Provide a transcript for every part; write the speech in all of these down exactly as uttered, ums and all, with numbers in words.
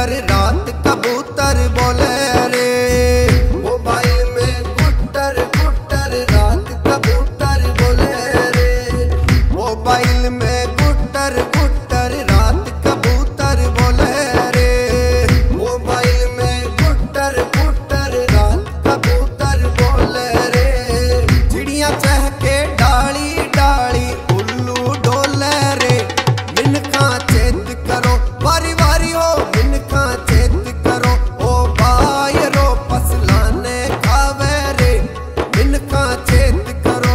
गुट्टर रात कबूतर बोले रे। मोबाइल में गुट्टर गुट्टर रात कबूतर बोले रे। मोबाइल में गुट्टर गुट्टर रात कबूतर बोले रे। मोबाइल में गुट्टर गुट्टर रात कबूतर बोले रे। चिड़िया चहके डाली डाली उल्लू डोले रे। मिनखा चेत करो वारी वारी हो, मिनखा चेत करो ओ बायरो फसलाने खावे रे। मिनखा चेत करो।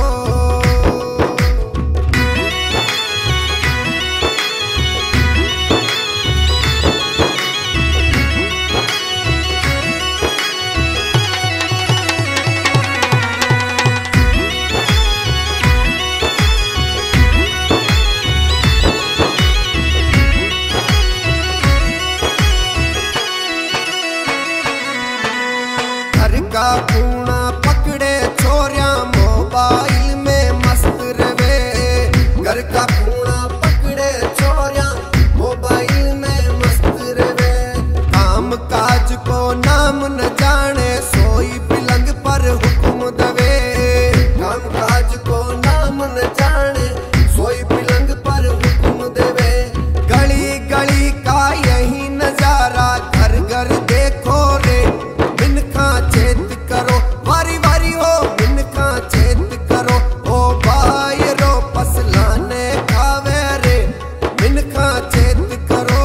घर का कूना पकड़े छोरिया मोबाइल में मस्त रवे। घर का कूना पकड़े छोरिया मोबाइल में मस्त रवे। काम काज को नाम न जाने सोई पलंग पर हुक्म दवे। काम काज को नाम न जाने सोई पलंग पर हुक्म देवे। गली गली का यही नजारा घर घर देखो रे। मिनखा चेत करो वारी वारी हो, मिनखा चेत करो ओ बायरो फसलाने खावे रे। मिनखा चेत करो।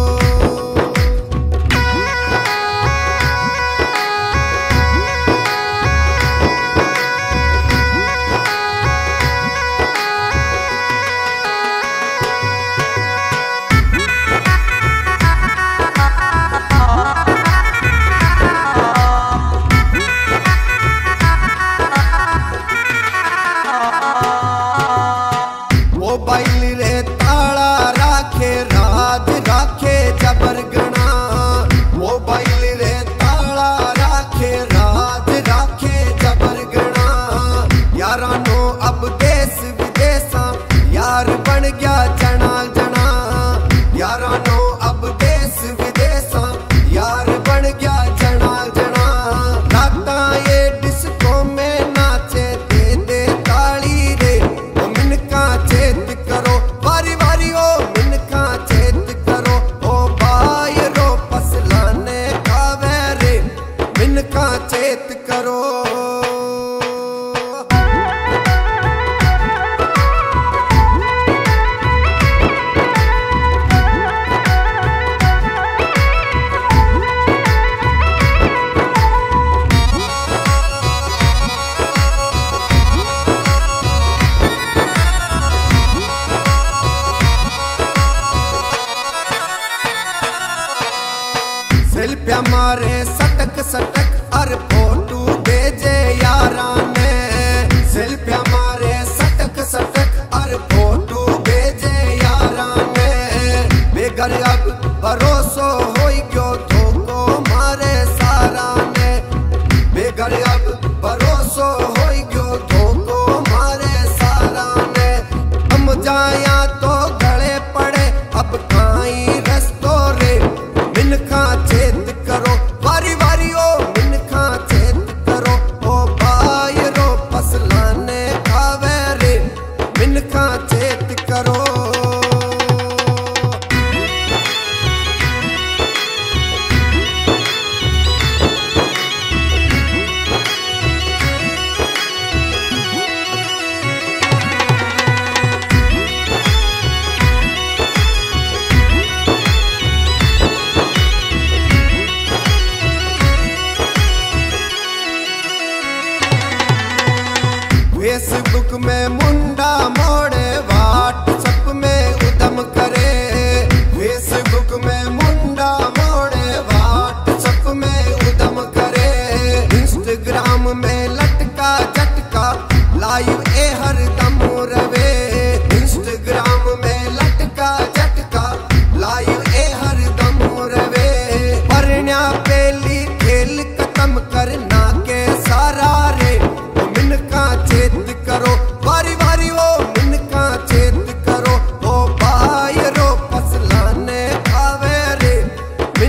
मोबाइल रे ताला राखे राज राखे जबरगना। मोबाइल रे ताला राखे राज राखे जबरगना। यारानो अब देश विदेशा यार बन गया जना जना। यारानो अब देश विदेशा यार बन गया जना जना। राता ये डिस्को में नाचे दे दे ताली रे। ओ मिनखा चेत करो वारी वारी हो, मिनखा चेत करो ओ बायरो फसलाने खावे रे। मिनखा चेत करो। सेल्फिया मारे सटक सटक और फोटो भेजे यारा ने। सेल्फिया मारे सटक सटक और फोटो भेजे यारा ने। बेघर अब भरोसो होई गयो धोखो मारे सारा ने। बेघर अब भरोसो होई गयो धोखो मारे सारा ने। हम जाया तो गले पड़े अब काई रस्तो रे। मिनखा चेत करो वारी वारी हो, मिनखा चेत करो ओ बायरो फसलाने खावे रे। मिनखा चेत करो।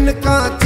इनका